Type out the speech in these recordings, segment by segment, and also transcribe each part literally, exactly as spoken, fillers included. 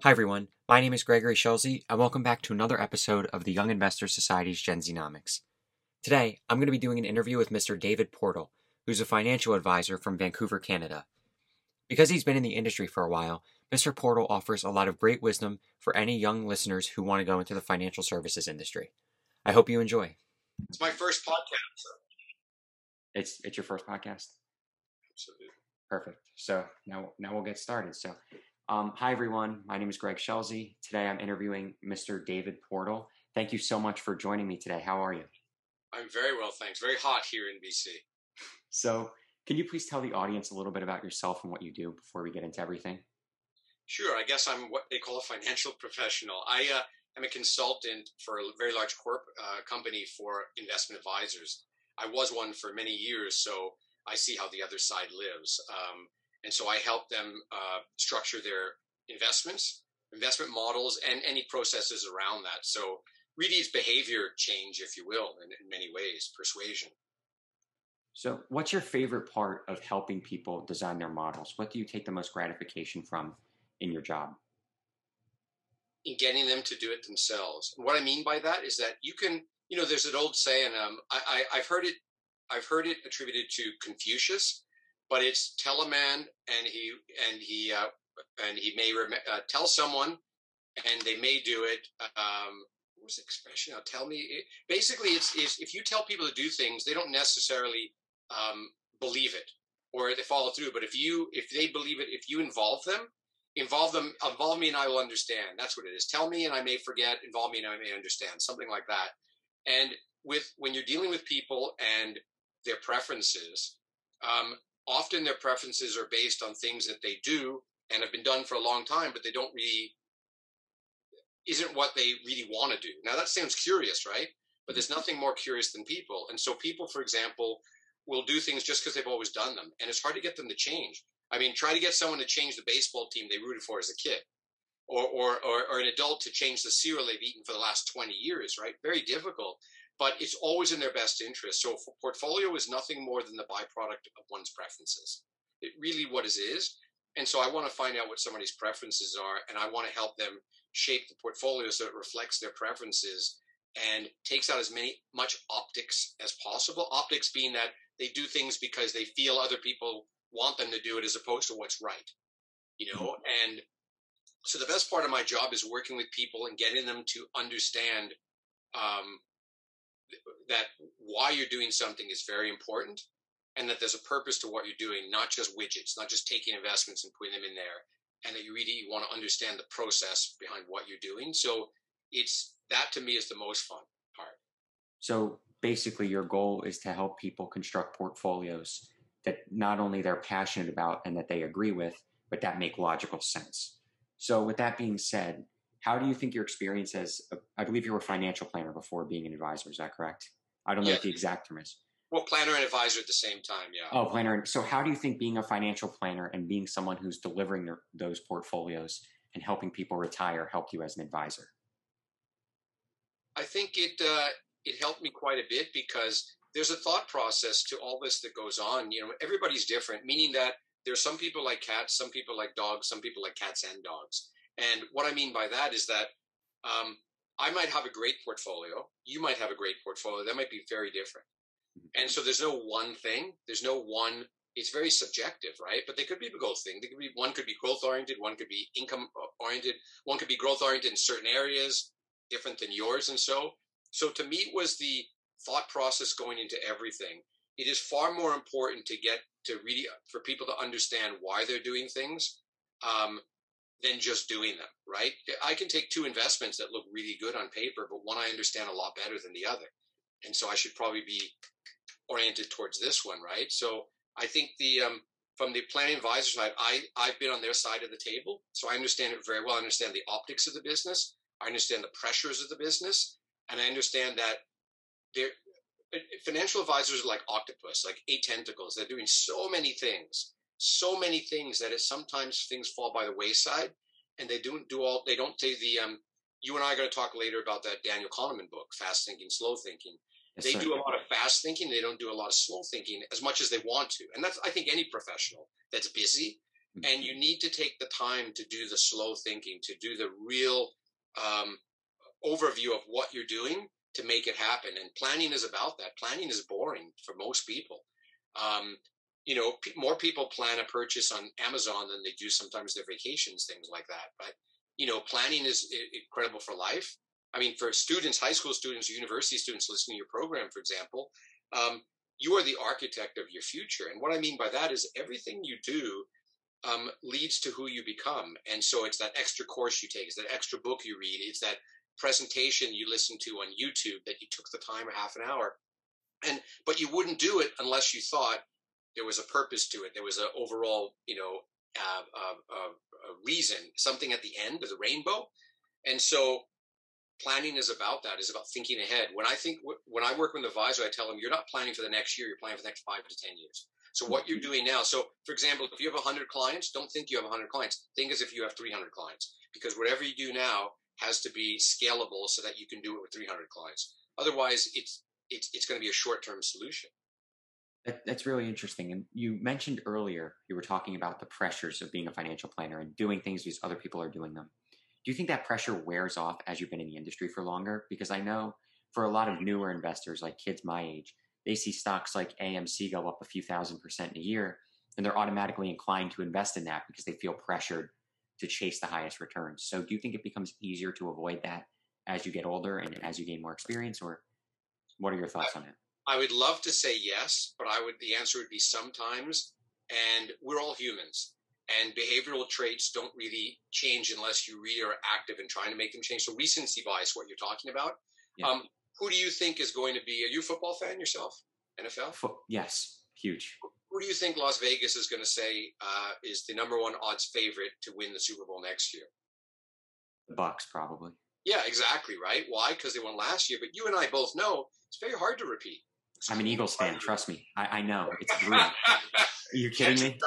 Hi everyone, my name is Gregory Schulze, and welcome back to another episode of the Young Investors Society's Gen Z-nomics. Today, I'm going to be doing an interview with Mister David Portal, who's a financial advisor from Vancouver, Canada. Because he's been in the industry for a while, Mister Portal offers a lot of great wisdom for any young listeners who want to go into the financial services industry. I hope you enjoy. It's my first podcast. So. It's it's your first podcast? Absolutely. Perfect. So now now we'll get started. So, um, hi everyone. My name is Greg Schulze. Today I'm interviewing Mister David Portal. Thank you so much for joining me today. How are you? I'm very well, thanks. Very hot here in B C. So, can you please tell the audience a little bit about yourself and what you do before we get into everything? Sure. I guess I'm what they call a financial professional. I uh, am a consultant for a very large corp uh, company for investment advisors. I was one for many years, so I see how the other side lives. Um, and so I help them uh, structure their investments, investment models, and any processes around that. So really it's behavior change, if you will, in, in many ways, persuasion. So what's your favorite part of helping people design their models? What do you take the most gratification from in your job? In getting them to do it themselves. And what I mean by that is that you can, you know, there's an old saying, um, I, I, I've heard it, I've heard it attributed to Confucius, but it's tell a man and he, and he, uh, and he may rem- uh, tell someone and they may do it. Um, what was the expression? Now tell me, it, basically it's, it's, if you tell people to do things, they don't necessarily um, believe it or they follow through. But if you, if they believe it, if you involve them, involve them, involve me and I will understand. That's what it is. Tell me and I may forget, involve me and I may understand, something like that. And with, when you're dealing with people and their preferences, um, often their preferences are based on things that they do and have been done for a long time, but they don't really, isn't what they really want to do. Now that sounds curious, right? But there's nothing more curious than people. And so people, for example, will do things just because they've always done them. And it's hard to get them to change. I mean, try to get someone to change the baseball team they rooted for as a kid, or, or, or, or an adult to change the cereal they've eaten for the last twenty years, right? Very difficult, but it's always in their best interest. So portfolio is nothing more than the byproduct of one's preferences. It really what it is. And so I want to find out what somebody's preferences are, and I want to help them shape the portfolio so it reflects their preferences and takes out as many much optics as possible. Optics being that they do things because they feel other people want them to do it as opposed to what's right, you know? Mm-hmm. And so the best part of my job is working with people and getting them to understand um, that why you're doing something is very important and that there's a purpose to what you're doing, not just widgets, not just taking investments and putting them in there, and that you really want to understand the process behind what you're doing. So it's that to me is the most fun part. So basically your goal is to help people construct portfolios that not only they're passionate about and that they agree with, but that make logical sense. So with that being said, how do you think your experience as, a, I believe you were a financial planner before being an advisor, is that correct? I don't know yeah. what the exact term is. Well, planner and advisor at the same time, yeah. Oh, planner. So how do you think being a financial planner and being someone who's delivering their, those portfolios and helping people retire helped you as an advisor? I think it uh, it helped me quite a bit because there's a thought process to all this that goes on. You know, everybody's different, meaning that there's some people like cats, some people like dogs, some people like cats and dogs. And what I mean by that is that um, I might have a great portfolio. You might have a great portfolio. That might be very different. And so there's no one thing. There's no one. It's very subjective, right? But they could be both things. They could be one could be growth oriented, one could be income oriented, one could be growth oriented in certain areas, different than yours. And so, so to me, it was the thought process going into everything. It is far more important to get to really for people to understand why they're doing things um, than just doing them, right? I can take two investments that look really good on paper, but one I understand a lot better than the other. And so I should probably be oriented towards this one, right? So I think the um, from the planning advisor side, I, I've been on their side of the table, so I understand it very well. I understand the optics of the business. I understand the pressures of the business, and I understand that they're, financial advisors are like octopus, like eight tentacles. They're doing so many things, so many things that it sometimes things fall by the wayside, and they don't do all. They don't say the. Um, you and I are going to talk later about that Daniel Kahneman book, Fast Thinking, Slow Thinking. Yes, they sir. do a lot of fast thinking. They don't do a lot of slow thinking as much as they want to. And that's, I think, any professional that's busy And you need to take the time to do the slow thinking, to do the real um, overview of what you're doing to make it happen. And planning is about that. Planning is boring for most people. Um, you know, p- more people plan a purchase on Amazon than they do sometimes their vacations, things like that. But, you know, planning is I- incredible for life. I mean, for students, high school students, university students listening to your program, for example, um, you are the architect of your future. And what I mean by that is everything you do um, leads to who you become. And so it's that extra course you take, it's that extra book you read, it's that presentation you listen to on YouTube that you took the time, half an hour. And, but you wouldn't do it unless you thought there was a purpose to it. There was an overall, you know, uh, uh, uh, a reason, something at the end of the rainbow. And so planning is about that, is about thinking ahead. When I think, when I work with an advisor, I tell them, you're not planning for the next year, you're planning for the next five to ten years. So what you're doing now, so for example, if you have one hundred clients, don't think you have one hundred clients. Think as if you have three hundred clients, because whatever you do now has to be scalable so that you can do it with three hundred clients. Otherwise, it's it's it's going to be a short-term solution. That, that's really interesting. And you mentioned earlier, you were talking about the pressures of being a financial planner and doing things because other people are doing them. Do you think that pressure wears off as you've been in the industry for longer? Because I know for a lot of newer investors, like kids my age, they see stocks like A M C go up a few thousand percent in a year, and they're automatically inclined to invest in that because they feel pressured to chase the highest returns. So do you think it becomes easier to avoid that as you get older and as you gain more experience, or what are your thoughts I, on it? I would love to say yes, but I would, the answer would be sometimes, and we're all humans. And behavioral traits don't really change unless you really are active in trying to make them change. So recency bias, what you're talking about. Yeah. Um, who do you think is going to be, are you a football fan yourself? N F L? Fo- yes, huge. Who do you think Las Vegas is going to say uh, is the number one odds favorite to win the Super Bowl next year? The Bucks, probably. Yeah, exactly, right? Why? Because they won last year. But you and I both know it's very hard to repeat. It's I'm an Eagles fan, trust me. I, I know. It's brutal. Are you kidding me?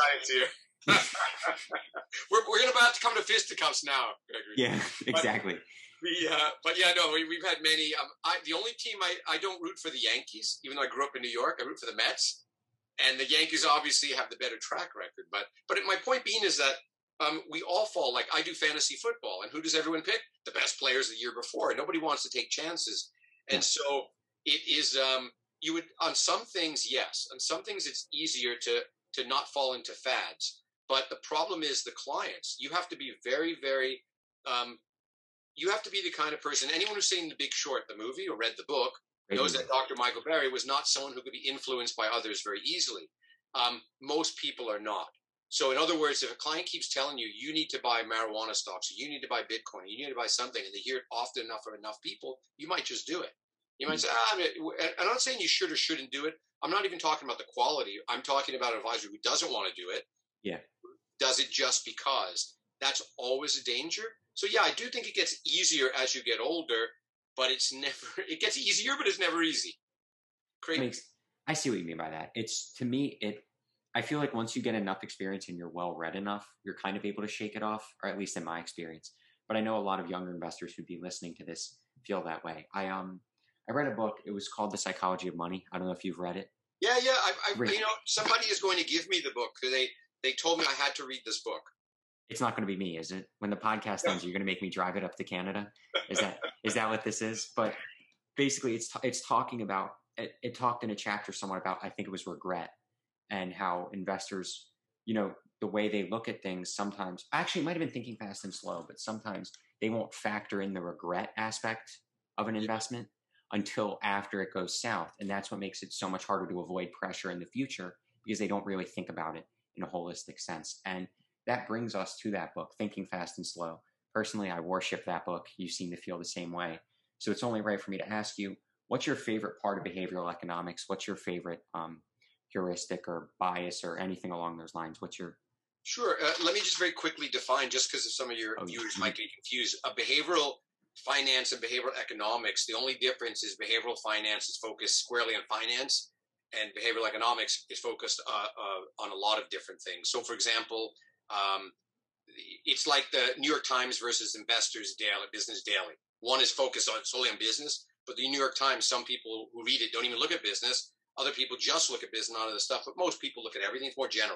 we're we're gonna about to come to fisticuffs now, Gregory. Yeah, exactly. But, we, uh, but yeah, no, we, we've had many. Um, I, the only team I, I don't root for the Yankees, even though I grew up in New York. I root for the Mets, and the Yankees obviously have the better track record. But but my point being is that um, we all fall. Like I do fantasy football, and who does everyone pick? The best players the year before. Nobody wants to take chances, and yeah. so it is. Um, you would on some things, yes, on some things it's easier to to not fall into fads. But the problem is the clients. You have to be very, very, um, you have to be the kind of person, anyone who's seen The Big Short, the movie, or read the book, Great knows movie. That Doctor Michael Berry was not someone who could be influenced by others very easily. Um, most people are not. So in other words, if a client keeps telling you, you need to buy marijuana stocks, or you need to buy Bitcoin, you need to buy something, and they hear it often enough from enough people, you might just do it. You might mm-hmm. say, ah, I mean, I'm not saying you should or shouldn't do it. I'm not even talking about the quality. I'm talking about an advisor who doesn't want to do it. Yeah. Does it just because. That's always a danger. So yeah, I do think it gets easier as you get older, but it's never, it gets easier, but it's never easy. Craig? Makes, I see what you mean by that. It's, to me, it, I feel like once you get enough experience and you're well read enough, you're kind of able to shake it off, or at least in my experience. But I know a lot of younger investors who'd be listening to this feel that way. I, um, I read a book. It was called The Psychology of Money. I don't know if you've read it. Yeah, yeah. I, I you know, somebody is going to give me the book because they, they told me I had to read this book. It's not going to be me, is it? When the podcast ends, you're going to make me drive it up to Canada. Is that is that what this is? But basically, it's it's talking about it, it. Talked in a chapter somewhat about, I think it was regret, and how investors, you know, the way they look at things sometimes. Actually, it might have been Thinking Fast and Slow, but sometimes they won't factor in the regret aspect of an investment until after it goes south, and that's what makes it so much harder to avoid pressure in the future because they don't really think about it in a holistic sense. And that brings us to that book, Thinking Fast and Slow. Personally, I worship that book. You seem to feel the same way. So it's only right for me to ask you, what's your favorite part of behavioral economics? What's your favorite um, heuristic or bias or anything along those lines? What's your... Sure. Uh, let me just very quickly define, just because some of your oh, viewers yeah. might be confused. A behavioral finance and behavioral economics, the only difference is behavioral finance is focused squarely on finance, and behavioral economics is focused uh, uh, on a lot of different things. So, for example, um, it's like the New York Times versus Investors Daily, Business Daily. One is focused on solely on business, but the New York Times, some people who read it don't even look at business. Other people just look at business and all of this stuff, but most people look at everything. It's more general.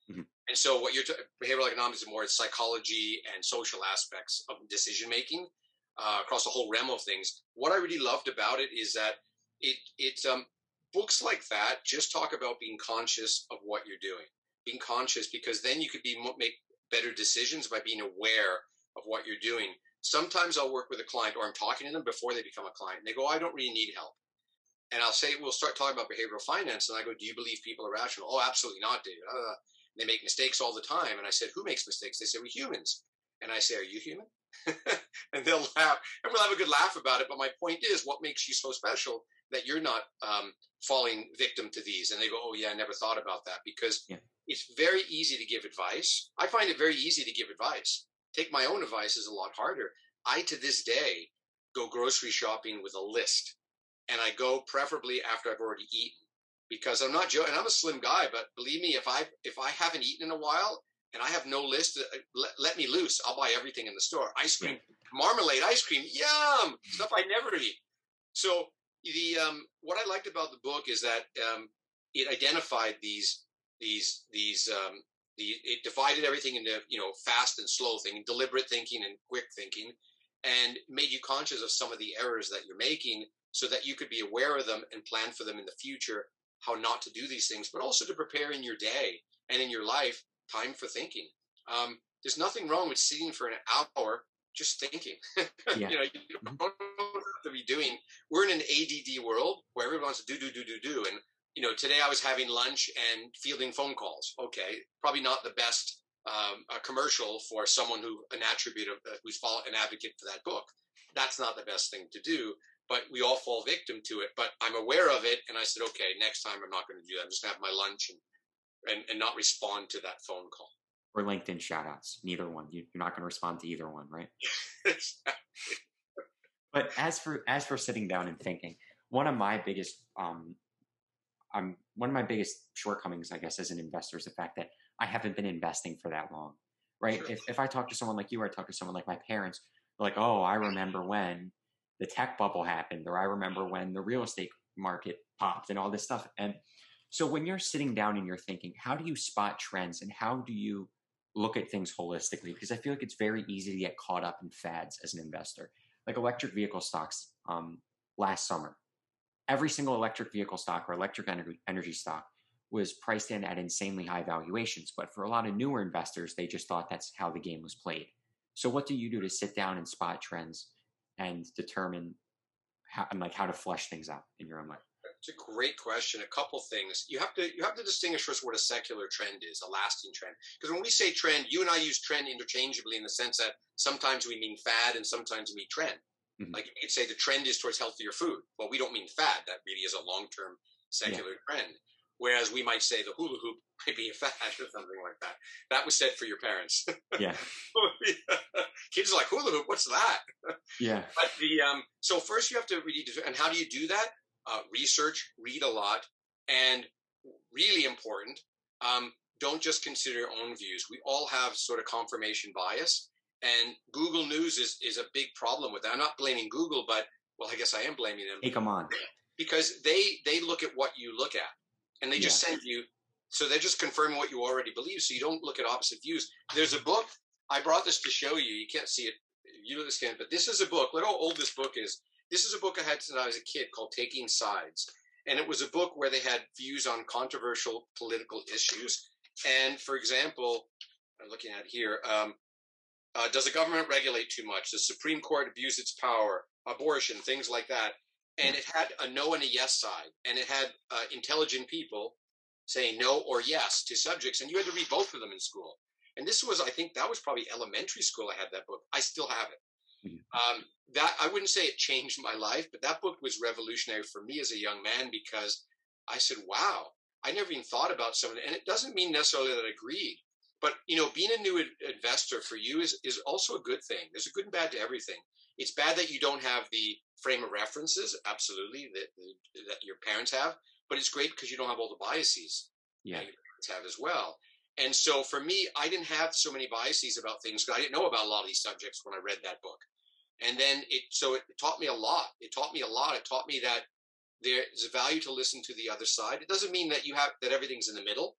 Mhm. And so what you're t- behavioral economics is more psychology and social aspects of decision making uh, across the whole realm of things. What I really loved about it is that it it's um, books like that just talk about being conscious of what you're doing, being conscious, because then you could be make better decisions by being aware of what you're doing. Sometimes I'll work with a client, or I'm talking to them before they become a client, and they go, "I don't really need help." And I'll say, we'll start talking about behavioral finance. And I go, "Do you believe people are rational?" "Oh, absolutely not, David. Uh, they make mistakes all the time." And I said, "Who makes mistakes?" They say, "We humans." And I say, "Are you human?" And they'll laugh, and we'll have a good laugh about it. But my point is, what makes you so special that you're not um, falling victim to these? And they go, "Oh, yeah, I never thought about that." Because Yeah. it's very easy to give advice. I find it very easy to give advice. Take my own advice is a lot harder. I, to this day, go grocery shopping with a list, and I go preferably after I've already eaten, because I'm not joking. And I'm a slim guy, but believe me, if I if I haven't eaten in a while and I have no list, uh, let, let me loose. I'll buy everything in the store. Ice cream, Yeah. marmalade, ice cream, yum, stuff I never eat. So the um, what I liked about the book is that um, it identified these these these um, the it divided everything into, you know, fast and slow thinking, deliberate thinking, and quick thinking, and made you conscious of some of the errors that you're making, so that you could be aware of them and plan for them in the future, how not to do these things, but also to prepare in your day and in your life time for thinking. Um, there's nothing wrong with sitting for an hour just thinking. Yeah. You know, you Mhm. don't have to be doing. We're in an A D D world where everyone wants to do, do, do, do, do. And, you know, today I was having lunch and fielding phone calls. Okay, probably not the best um, a commercial for someone who, an attribute of, uh, who's follow, an advocate for that book. That's not the best thing to do, but we all fall victim to it. But I'm aware of it, and I said, okay, next time I'm not going to do that. I'm just going to have my lunch and, and, and not respond to that phone call. Or LinkedIn shout outs. Neither one. You, you're not going to respond to either one, right? But as for as for sitting down and thinking, one of my biggest um um one of my biggest shortcomings, I guess, as an investor is the fact that I haven't been investing for that long. Right? Sure. If if I talk to someone like you, or I talk to someone like my parents, they're like, "Oh, I remember when the tech bubble happened, or I remember when the real estate market popped and all this stuff." And so when you're sitting down and you're thinking, how do you spot trends, and how do you look at things holistically? Because I feel like it's very easy to get caught up in fads as an investor. Like electric vehicle stocks um, last summer, every single electric vehicle stock or electric energy, energy stock was priced in at insanely high valuations. But for a lot of newer investors, they just thought that's how the game was played. So what do you do to sit down and spot trends and determine how, and like how to flesh things out in your own life? It's a great question. A couple things. You have to you have to distinguish first what a secular trend is, a lasting trend. Because when we say trend, you and I use trend interchangeably in the sense that sometimes we mean fad and sometimes we mean trend. Mm-hmm. Like you could say the trend is towards healthier food. Well, we don't mean fad. That really is a long-term secular yeah. trend. Whereas we might say the hula hoop might be a fad or something like that. That was said for your parents. Yeah. Kids are like, hula hoop, what's that? Yeah. But the um, so first you have to really, and how do you do that? Uh, research, read a lot, and really important, um, don't just consider your own views. We all have sort of confirmation bias, and Google News is, is a big problem with that. I'm not blaming Google, but, well, I guess I am blaming them. Take them on. Because they, they look at what you look at, and they just yeah. send you, so they're just confirming what you already believe, so you don't look at opposite views. There's a book, I brought this to show you, you can't see it, you understand, but this is a book, look how old this book is. This is a book I had since I was a kid called Taking Sides. And it was a book where they had views on controversial political issues. And for example, I'm looking at here, um, uh, does the government regulate too much? Does the Supreme Court abuse its power? Abortion, things like that. And it had a no and a yes side. And it had uh, intelligent people saying no or yes to subjects. And you had to read both of them in school. And this was, I think that was probably elementary school I had that book. I still have it. Um, that I wouldn't say it changed my life, but that book was revolutionary for me as a young man, because I said, wow, I never even thought about someone. And it doesn't mean necessarily that I agreed, but, you know, being a new investor for you is, is also a good thing. There's a good and bad to everything. It's bad that you don't have the frame of references, absolutely, that, that your parents have, but it's great because you don't have all the biases yeah. that your parents have as well. And so for me, I didn't have so many biases about things because I didn't know about a lot of these subjects when I read that book. And then it, so it taught me a lot. It taught me a lot. It taught me that there's a value to listen to the other side. It doesn't mean that you have, that everything's in the middle.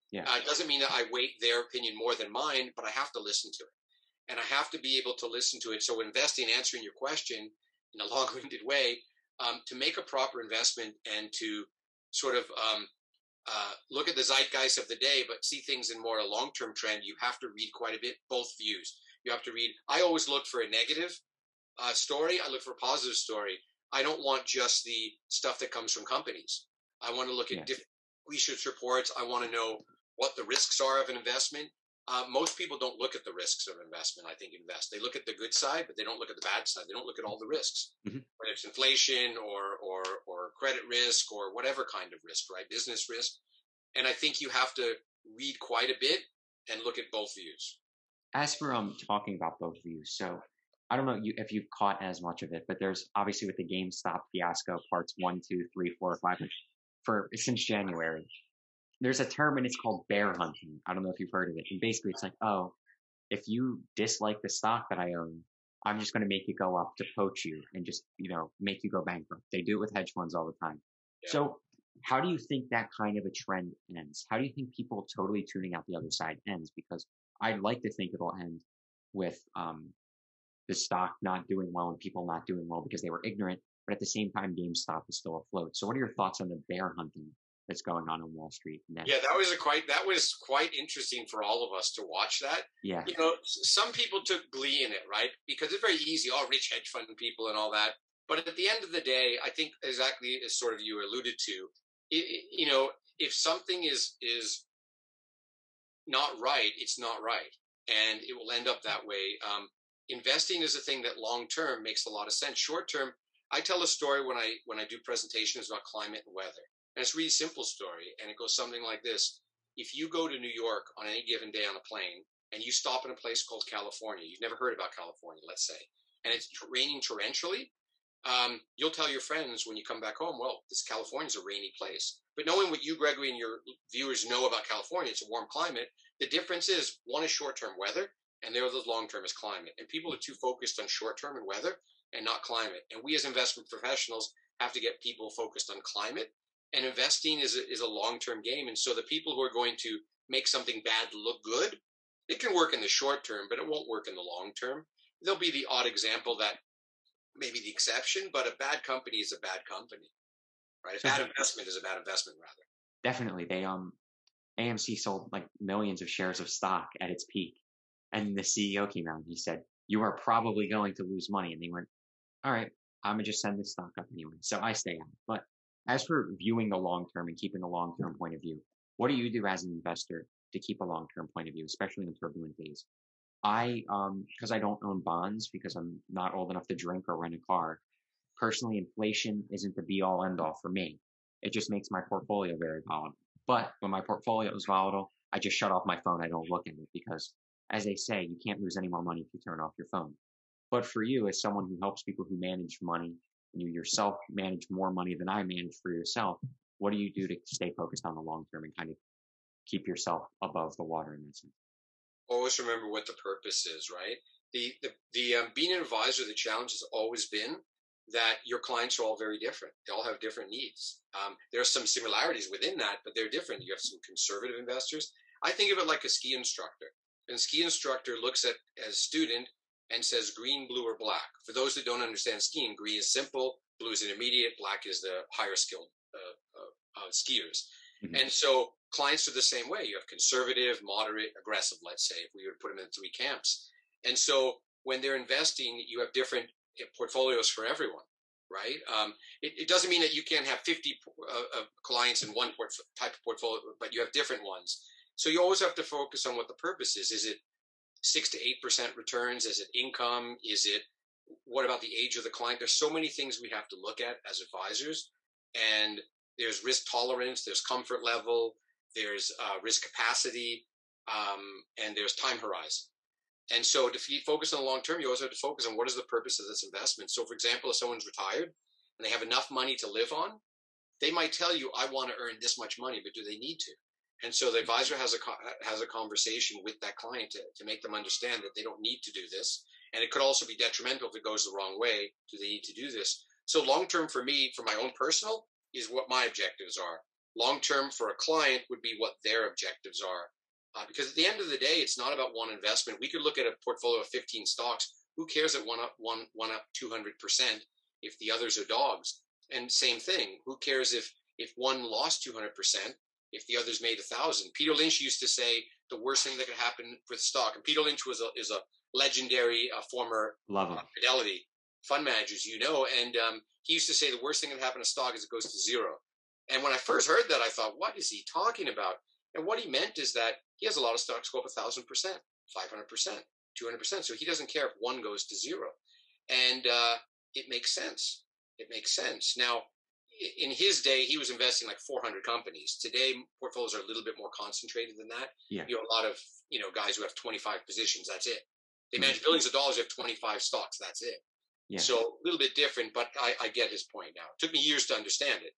Yeah. Uh, it doesn't mean that I weight their opinion more than mine, but I have to listen to it. And I have to be able to listen to it. So investing, answering your question in a long-winded way, um, to make a proper investment and to sort of um, uh, look at the zeitgeist of the day, but see things in more a long-term trend, you have to read quite a bit, both views. You have to read. I always look for a negative uh, story. I look for a positive story. I don't want just the stuff that comes from companies. I want to look at Yeah. different research reports. I want to know what the risks are of an investment. Uh, most people don't look at the risks of investment. I think invest. They look at the good side, but they don't look at the bad side. They don't look at all the risks, Mm-hmm. whether it's inflation or or or credit risk or whatever kind of risk, right? Business risk. And I think you have to read quite a bit and look at both views. As for um talking about both views, so I don't know you, if you've caught as much of it, but there's obviously with the GameStop fiasco, parts one, two, three, four, five, for since January. There's a term and it's called bear hunting. I don't know if you've heard of it. And basically it's like, oh, if you dislike the stock that I own, I'm just going to make you go up to poach you and just, you know, make you go bankrupt. They do it with hedge funds all the time. Yeah. So how do you think that kind of a trend ends? How do you think people totally tuning out the other side ends? Because I'd like to think it'll end with um, the stock not doing well and people not doing well because they were ignorant. But at the same time, GameStop is still afloat. So what are your thoughts on the bear hunting that's going on on Wall Street now? Yeah, that was a quite that was quite interesting for all of us to watch that. Yeah. You know, some people took glee in it, right? Because it's very easy, all rich hedge fund people and all that. But at the end of the day, I think exactly as sort of you alluded to, it, you know, if something is is not right, it's not right, and it will end up that way. Um, investing is a thing that long term makes a lot of sense. Short term, I tell a story when I when I do presentations about climate and weather. And it's a really simple story, and it goes something like this. If you go to New York on any given day on a plane, and you stop in a place called California, you've never heard about California, let's say, and it's raining torrentially, um, you'll tell your friends when you come back home, well, this California's a rainy place. But knowing what you, Gregory, and your viewers know about California, it's a warm climate. The difference is one is short-term weather, and the other long-term is climate. And people are too focused on short-term and weather and not climate. And we as investment professionals have to get people focused on climate. And investing is a, is a long-term game. And so the people who are going to make something bad look good, it can work in the short term, but it won't work in the long term. There'll be the odd example that may be the exception, but a bad company is a bad company, right? A bad investment is a bad investment, rather. Definitely. They, um, A M C sold like millions of shares of stock at its peak. And the C E O came out and he said, you are probably going to lose money. And they went, all right, I'm going to just send this stock up anyway. So I stay out. But as for viewing the long term and keeping a long term point of view, what do you do as an investor to keep a long term point of view, especially in turbulent days? I, um, because I don't own bonds because I'm not old enough to drink or rent a car. Personally, inflation isn't the be all end all for me. It just makes my portfolio very volatile. But when my portfolio is volatile, I just shut off my phone. I don't look at it because, as they say, you can't lose any more money if you turn off your phone. But for you, as someone who helps people who manage money, and you yourself manage more money than I manage for yourself, what do you do to stay focused on the long term and kind of keep yourself above the water in that sense? Always remember what the purpose is, right? The the, the um, being an advisor, the challenge has always been that your clients are all very different. They all have different needs. Um, there are some similarities within that, but they're different. You have some conservative investors. I think of it like a ski instructor. And a ski instructor looks at as student and says green, blue, or black. For those that don't understand skiing, green is simple, blue is intermediate, black is the higher skilled uh, uh, uh, skiers. Mm-hmm. And so clients are the same way. You have conservative, moderate, aggressive, let's say, if we would put them in three camps. And so when they're investing, you have different portfolios for everyone, right? Um, it, it doesn't mean that you can't have fifty uh, uh, clients in one port- type of portfolio, but you have different ones. So you always have to focus on what the purpose is. Is it six to eight percent returns? Is it income? Is it, what about the age of the client? There's so many things we have to look at as advisors, and there's risk tolerance, there's comfort level, there's uh, risk capacity, um, and there's time horizon. And so to focus on the long term, you also have to focus on what is the purpose of this investment. So for example, if someone's retired and they have enough money to live on, they might tell you, I want to earn this much money, but do they need to? And so the advisor has a has a conversation with that client to, to make them understand that they don't need to do this. And it could also be detrimental if it goes the wrong way. Do they need to do this? So long term for me, for my own personal, is what my objectives are. Long term for a client would be what their objectives are. Uh, because at the end of the day, it's not about one investment. We could look at a portfolio of fifteen stocks. Who cares that one up one one up two hundred percent if the others are dogs? And same thing. Who cares if if one lost two hundred percent if the others made a thousand? Peter Lynch used to say the worst thing that could happen with stock. And Peter Lynch was a, is a legendary uh, former Love him. Uh, Fidelity fund managers, you know, and um, he used to say the worst thing that can happen to stock is it goes to zero. And when I first heard that, I thought, what is he talking about? And what he meant is that he has a lot of stocks go up a thousand percent, five hundred percent, two hundred percent. So he doesn't care if one goes to zero. And uh, it makes sense. It makes sense. Now, in his day, he was investing like four hundred companies. Today, portfolios are a little bit more concentrated than that. Yeah. You know, a lot of, you know, guys who have twenty-five positions, that's it. They manage Mm-hmm. billions of dollars, they have twenty-five stocks, that's it. Yeah. So a little bit different, but I, I get his point now. It took me years to understand it.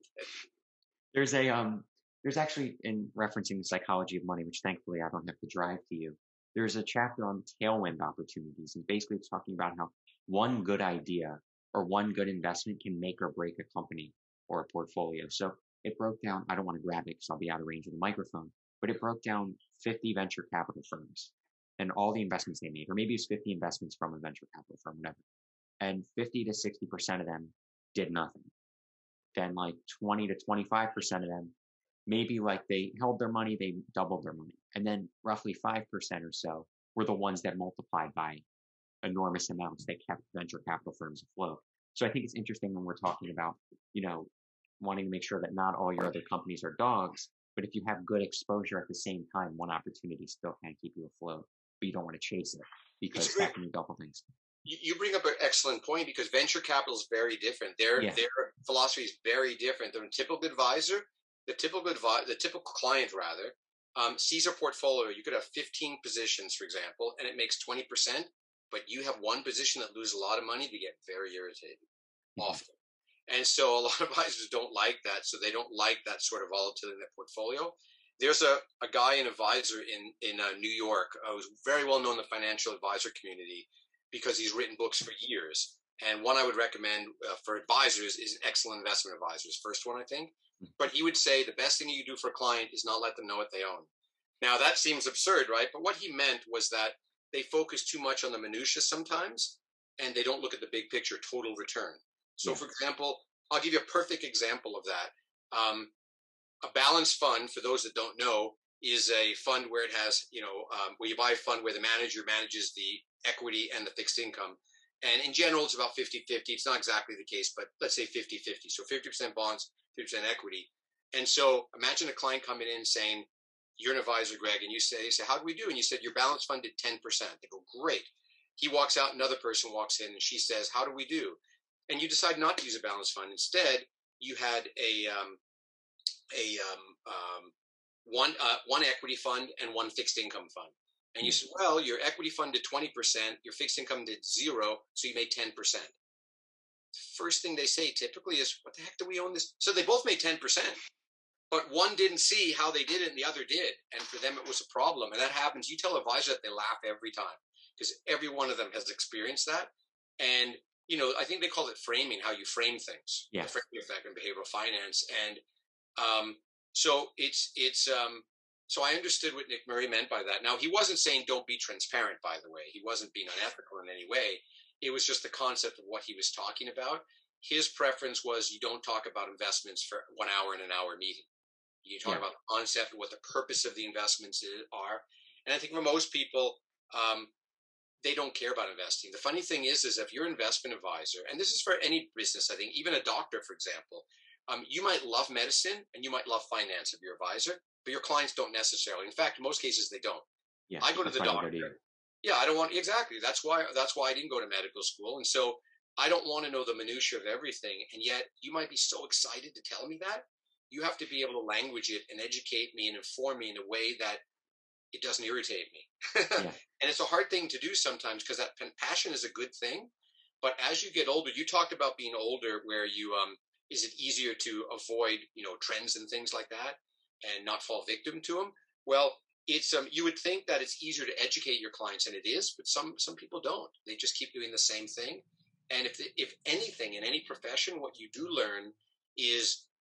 There's a um there's actually, in referencing the psychology of money, which thankfully I don't have to drive to you, there's a chapter on tailwind opportunities, and basically it's talking about how one good idea or one good investment can make or break a company or a portfolio. So it broke down, I don't want to grab it because I'll be out of range of the microphone, but it broke down fifty venture capital firms and all the investments they made, or maybe it's fifty investments from a venture capital firm, whatever. And fifty to sixty percent of them did nothing. Then like twenty to twenty-five percent of them, maybe like they held their money, they doubled their money. And then roughly five percent or so were the ones that multiplied by enormous amounts that kept venture capital firms afloat. So I think it's interesting when we're talking about, you know, wanting to make sure that not all your other companies are dogs, but if you have good exposure at the same time, one opportunity still can keep you afloat, but you don't want to chase it because that can be double things. You, you bring up an excellent point because venture capital is very different. Their Yeah. their philosophy is very different. The typical advisor, the typical advi- the typical client rather, um, sees a portfolio. You could have fifteen positions, for example, and it makes twenty percent, but you have one position that loses a lot of money. They get very irritated Mhm. often. And so a lot of advisors don't like that. So they don't like that sort of volatility in their portfolio. There's a, a guy, an advisor in, in uh, New York, uh, who's very well known in the financial advisor community because he's written books for years. And one I would recommend uh, for advisors is Excellent Investment Advisors. First one, I think. But he would say the best thing you do for a client is not let them know what they own. Now, that seems absurd, right? But what he meant was that they focus too much on the minutiae sometimes, and they don't look at the big picture, total return. So, Yeah. for example, I'll give you a perfect example of that. Um, a balanced fund, for those that don't know, is a fund where it has, you know, um, where you buy a fund where the manager manages the equity and the fixed income. And in general, it's about fifty-fifty. It's not exactly the case, but let's say fifty-fifty. So fifty percent bonds, fifty percent equity. And so imagine a client coming in saying, you're an advisor, Greg, and you say, you say, how do we do? And you said, your balance fund did ten percent. They go, great. He walks out, another person walks in, and she says, how do we do? And you decide not to use a balance fund. Instead, you had a um, a um, um, one uh, one equity fund and one fixed income fund. And you said, well, your equity fund did twenty percent, your fixed income did zero, so you made ten percent. First thing they say typically is, what the heck do we own this? So they both made ten percent, but one didn't see how they did it and the other did. And for them, it was a problem. And that happens. You tell advisors that, they laugh every time because every one of them has experienced that. And, you know, I think they call it framing, how you frame things. Yeah. The framing effect in behavioral finance. And um, so it's, it's, um, so I understood what Nick Murray meant by that. Now, he wasn't saying don't be transparent, by the way. He wasn't being unethical in any way. It was just the concept of what he was talking about. His preference was you don't talk about investments for one hour in an hour meeting. You talk Yeah. about the concept, what the purpose of the investments is, are. And I think for most people, um, they don't care about investing. The funny thing is, is if you're an investment advisor, and this is for any business, I think, even a doctor, for example, um, you might love medicine and you might love finance if you're an advisor, but your clients don't necessarily. In fact, in most cases, they don't. Yeah. I go to That's the why I doctor. go to you. Yeah, I don't want exactly. That's why. That's why I didn't go to medical school, and so I don't want to know the minutia of everything. And yet, you might be so excited to tell me that. You have to be able to language it and educate me and inform me in a way that it doesn't irritate me. Yeah. And it's a hard thing to do sometimes because that passion is a good thing. But as you get older, you talked about being older, where you um, is it easier to avoid, you know, trends and things like that and not fall victim to them? Well, it's um, you would think that it's easier to educate your clients, and it is, but some some people don't. They just keep doing the same thing. And if if anything in any profession, what you do learn is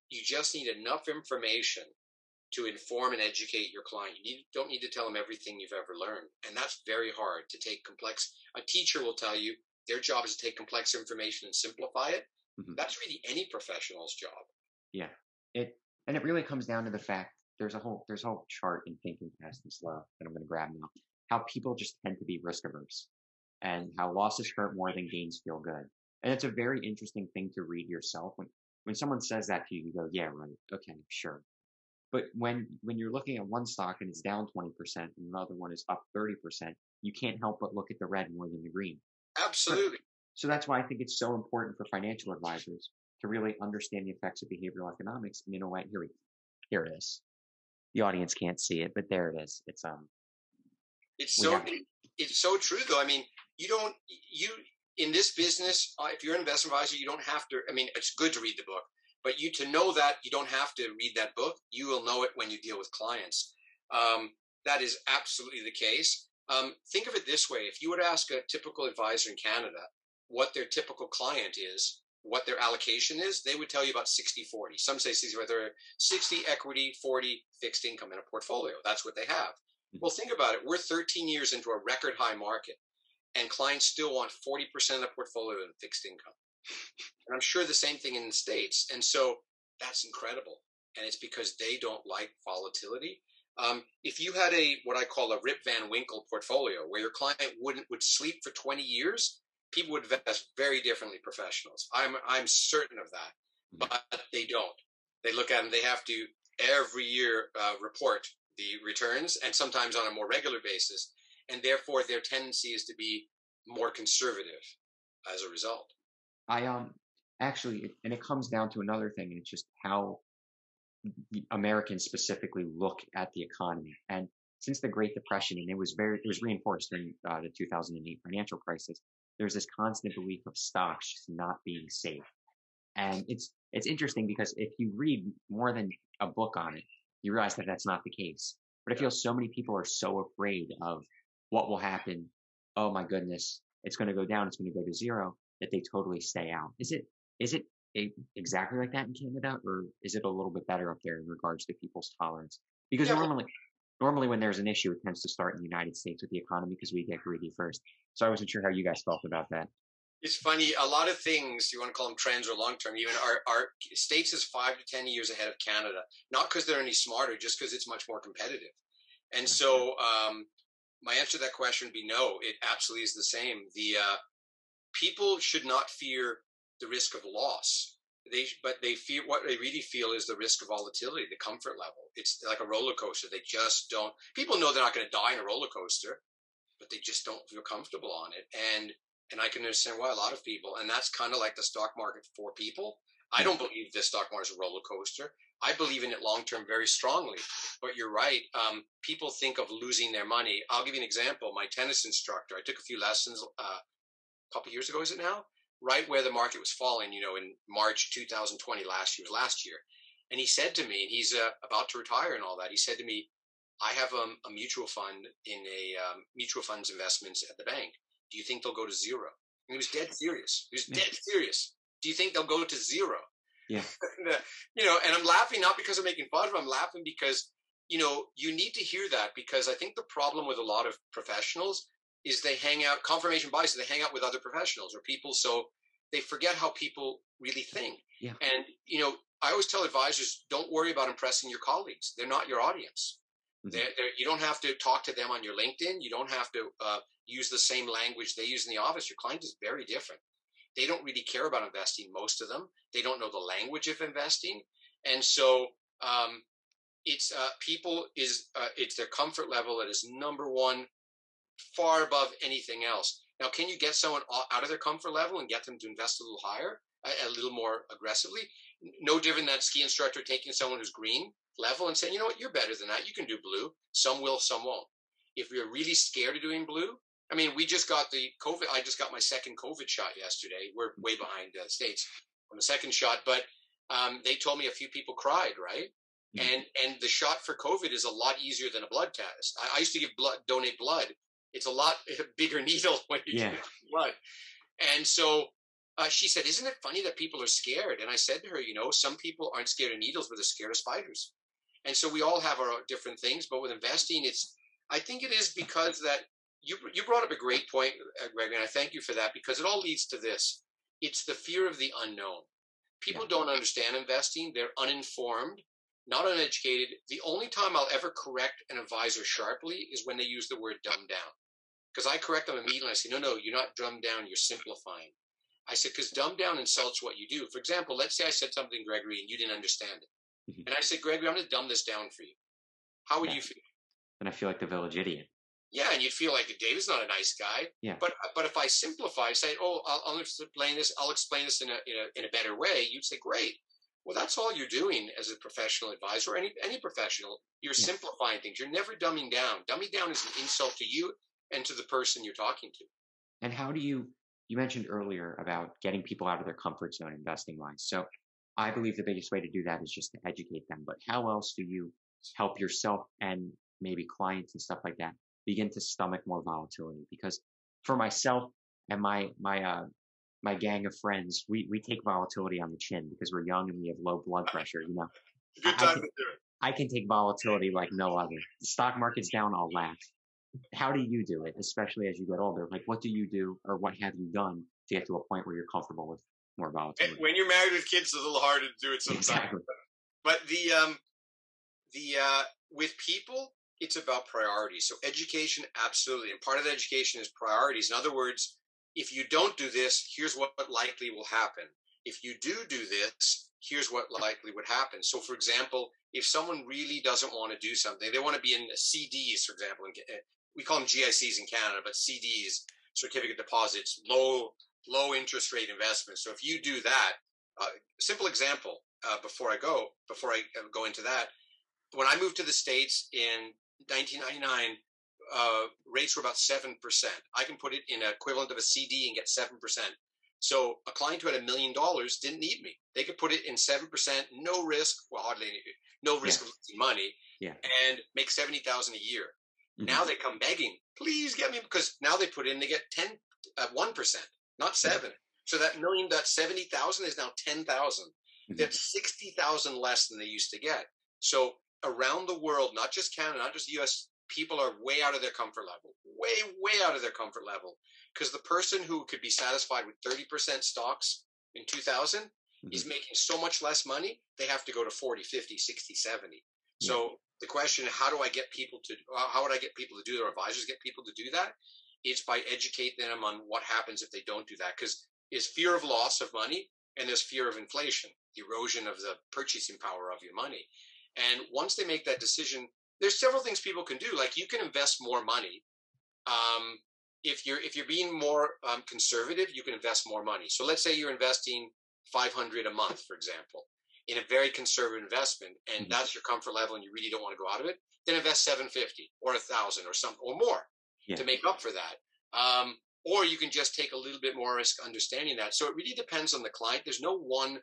you just need enough information to inform and educate your client. You need, don't need to tell them everything you've ever learned. And that's very hard to take complex. A teacher will tell you their job is to take complex information and simplify it. Mm-hmm. That's really any professional's job. Yeah. It, and it really comes down to the fact there's a whole, there's a whole chart in Thinking Fast and Slow that I'm going to grab now, how people just tend to be risk averse and how losses hurt more than gains feel good. And it's a very interesting thing to read yourself. When, when someone says that to you, you go, yeah, right. Okay, sure. But when, when you're looking at one stock and it's down twenty percent and another one is up thirty percent, you can't help but look at the red more than the green. Absolutely. So that's why I think it's so important for financial advisors to really understand the effects of behavioral economics. And in a way, here we, here it is. The audience can't see it, but there it is. It's, um, it's so, it, it's so true though. I mean, you don't, you, in this business, uh, if you're an investment advisor, you don't have to, I mean, it's good to read the book. But you to know that, you don't have to read that book. You will know it when you deal with clients. Um, that is absolutely the case. Um, think of it this way. If you were to ask a typical advisor in Canada what their typical client is, what their allocation is, they would tell you about sixty forty. Some say whether sixty equity, forty fixed income in a portfolio. That's what they have. Well, think about it. We're thirteen years into a record high market, and clients still want forty percent of the portfolio in fixed income. And I'm sure the same thing in the States. And so that's incredible. And it's because they don't like volatility. Um, if you had a, what I call a Rip Van Winkle portfolio where your client wouldn't, would sleep for twenty years, people would invest very differently, professionals. I'm, I'm certain of that, but they don't. They look at them, they have to every year uh, report the returns and sometimes on a more regular basis. And therefore their tendency is to be more conservative as a result. I, um, actually, and it comes down to another thing, and it's just how Americans specifically look at the economy. And since the Great Depression, and it was very, it was reinforced during uh, the two thousand eight financial crisis, there's this constant belief of stocks just not being safe. And it's, it's interesting because if you read more than a book on it, you realize that that's not the case. But I feel so many people are so afraid of what will happen. Oh my goodness, it's going to go down. It's going to go to zero, that they totally stay out. Is it, is it a, exactly like that in Canada, or is it a little bit better up there in regards to people's tolerance? Because yeah, normally, normally when there's an issue, it tends to start in the United States with the economy because we get greedy first. So I wasn't sure how you guys felt about that. It's funny. A lot of things, you want to call them trends or long-term, even our, our States is five to ten years ahead of Canada, not because they're any smarter, just because it's much more competitive. And so um, my answer to that question would be no, it absolutely is the same. The uh, people should not fear the risk of loss. They, but they fear, what they really feel is the risk of volatility, the comfort level. It's like a roller coaster. They just don't, people know they're not going to die in a roller coaster, but they just don't feel comfortable on it. And, and I can understand why a lot of people, and that's kind of like the stock market for people. I don't believe the stock market is a roller coaster. I believe in it long-term very strongly, but you're right. Um, people think of losing their money. I'll give you an example. My tennis instructor, I took a few lessons, uh, a couple of years ago, is it now? Right where the market was falling, you know, in March two thousand twenty, last year, last year. And he said to me, and he's uh, about to retire and all that, he said to me, I have um, a mutual fund in a um, mutual funds investments at the bank. Do you think they'll go to zero? And he was dead serious. He was yeah. dead serious. Do you think they'll go to zero? Yeah. and, uh, you know, and I'm laughing not because I'm making fun of him. I'm laughing because, you know, you need to hear that, because I think the problem with a lot of professionals is they hang out, confirmation bias, they hang out with other professionals or people, so they forget how people really think. Yeah. And, you know, I always tell advisors, don't worry about impressing your colleagues. They're not your audience. Mm-hmm. They're, they're, you don't have to talk to them on your LinkedIn. You don't have to uh, use the same language they use in the office. Your client is very different. They don't really care about investing, most of them. They don't know the language of investing. And so um, it's uh, people is, uh, it's their comfort level that is number one, far above anything else. Now, can you get someone out of their comfort level and get them to invest a little higher, a, a little more aggressively? No different than that ski instructor taking someone who's green level and saying, you know what, you're better than that. You can do blue. Some will, some won't. If you're really scared of doing blue, I mean, we just got the COVID. I just got my second COVID shot yesterday. We're way behind the uh, States on the second shot, but um, they told me a few people cried, right? Mm-hmm. And and the shot for COVID is a lot easier than a blood test. I, I used to give blood, donate blood. It's a lot bigger needle when you yeah. do blood. And so Uh, she said, "Isn't it funny that people are scared?" And I said to her, "You know, some people aren't scared of needles, but they're scared of spiders." And so we all have our different things, but with investing, it's, I think it is because that you you brought up a great point, uh, Greg, and I thank you for that, because it all leads to this. It's the fear of the unknown. People Yeah. don't understand investing. They're uninformed, not uneducated. The only time I'll ever correct an advisor sharply is when they use the word dumb down. Because I correct them immediately. I say, no, no, you're not dumbed down. You're simplifying. I said, because dumb down insults what you do. For example, let's say I said something, Gregory, and you didn't understand it. Mhm. And I said, Gregory, I'm going to dumb this down for you. How would Yeah. you feel? And I feel like the village idiot. Yeah, and you'd feel like David's not a nice guy. Yeah. But but if I simplify, say, oh, I'll, I'll explain this, I'll explain this in a, in a in a better way, you'd say, great. Well, that's all you're doing as a professional advisor, or any any professional. You're Yeah. simplifying things. You're never dumbing down. Dumbing down is an insult to you and to the person you're talking to. And how do you, you mentioned earlier about getting people out of their comfort zone investing wise. So I believe the biggest way to do that is just to educate them. But how else do you help yourself and maybe clients and stuff like that begin to stomach more volatility? Because for myself and my, my, uh, my gang of friends, we, we take volatility on the chin because we're young and we have low blood pressure. You know, Good I, I time can, to do it. I can take volatility like no other. The stock market's down, I'll laugh. How do you do it, especially as you get older? Like, what do you do, or what have you done to get to a point where you're comfortable with more volatility? When you're married with kids, it's a little harder to do it sometimes. Exactly. But the um, the uh, with people, it's about priorities. So education, absolutely, and part of the education is priorities. In other words, if you don't do this, here's what likely will happen. If you do do this, here's what likely would happen. So, for example, if someone really doesn't want to do something, they want to be in C Ds, for example. We call them G I Cs in Canada, but C Ds, certificate deposits, low low interest rate investments. So if you do that, uh, simple example uh, before I go before I go into that, when I moved to the States in nineteen ninety-nine, uh, rates were about seven percent. I can put it in an equivalent of a C D and get seven percent. So a client who had a million dollars didn't need me. They could put it in seven percent, no risk, well, hardly any, no risk Yeah. of losing money, Yeah. and make seventy thousand dollars a year. Mhm. Now they come begging, please get me, because now they put in, they get ten, uh, one percent, not seven. So that million, that seventy thousand is now ten thousand. Mhm. That's sixty thousand less than they used to get. So around the world, not just Canada, not just the U S, people are way out of their comfort level, way, way out of their comfort level. Because the person who could be satisfied with thirty percent stocks in two thousand Mhm. is making so much less money, they have to go to forty, fifty, sixty, seventy. Yeah. So the question, how do I get people to, how would I get people to do, their advisors get people to do that? It's by educating them on what happens if they don't do that. Because there's fear of loss of money and there's fear of inflation, erosion of the purchasing power of your money. And once they make that decision, there's several things people can do. Like you can invest more money. Um, if you're if you're being more um, conservative, you can invest more money. So let's say you're investing five hundred a month, for example, in a very conservative investment, and Mhm. that's your comfort level, and you really don't want to go out of it. Then invest seven fifty or a thousand or some or more Yeah. to make up for that. Um, or you can just take a little bit more risk, understanding that. So it really depends on the client. There's no one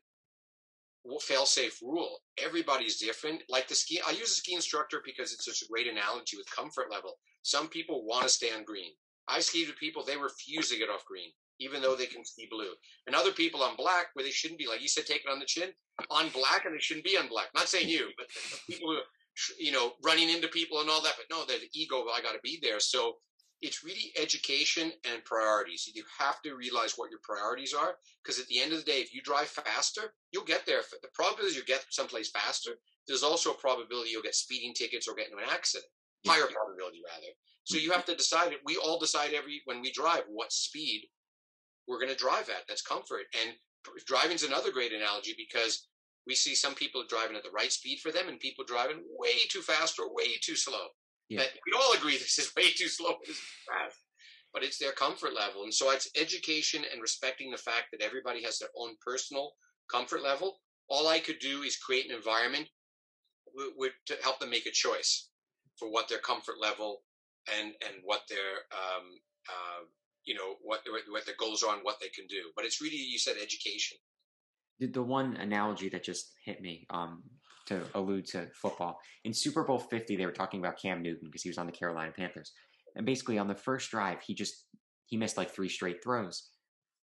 fail-safe rule. Everybody's different. Like the ski, I use a ski instructor because it's such a great analogy with comfort level. Some people want to stay on green. I skied with people, they refuse to get off green, even though they can ski blue. And other people on black, where they shouldn't be, like you said, take it on the chin, on black, and they shouldn't be on black. Not saying you, but people who, you know, running into people and all that. But no, there's the ego, I got to be there. So it's really education and priorities. You have to realize what your priorities are, because at the end of the day, if you drive faster, you'll get there. The probability is you'll get someplace faster. There's also a probability you'll get speeding tickets or get into an accident. Yeah. Higher probability, rather. So you have to decide it. We all decide every when we drive what speed we're going to drive at. That's comfort. And driving's another great analogy, because we see some people driving at the right speed for them and people driving way too fast or way too slow. Yeah. That we all agree this is way too slow, this is fast, but it's their comfort level. And so it's education and respecting the fact that everybody has their own personal comfort level. All I could do is create an environment w- w- to help them make a choice for what their comfort level and and what their um, uh, you know what what their goals are and what they can do. But it's really, you said, education. The, the one analogy that just hit me, um, to allude to football, in Super Bowl fifty, they were talking about Cam Newton because he was on the Carolina Panthers. And basically on the first drive, he just, he missed like three straight throws.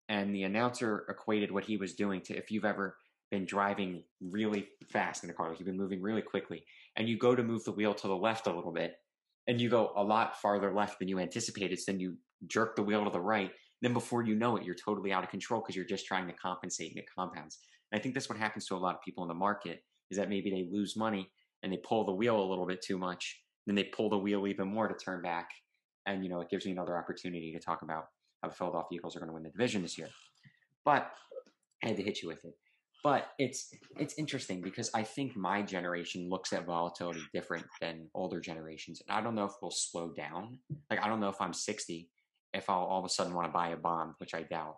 and the announcer equated what he was doing to if you've ever been driving really fast in a car, like you've been moving really quickly, and you go to move the wheel to the left a little bit, and you go a lot farther left than you anticipated, so then you jerk the wheel to the right, then before you know it, you're totally out of control because you're just trying to compensate and it compounds. And I think that's what happens to a lot of people in the market, is that maybe they lose money and they pull the wheel a little bit too much, then they pull the wheel even more to turn back. And, you know, it gives me another opportunity to talk about how the Philadelphia Eagles are going to win the division this year. But I had to hit you with it. But it's it's interesting because I think my generation looks at volatility different than older generations. And I don't know if we'll slow down. Like, I don't know if I'm sixty, if I'll all of a sudden want to buy a bond, which I doubt,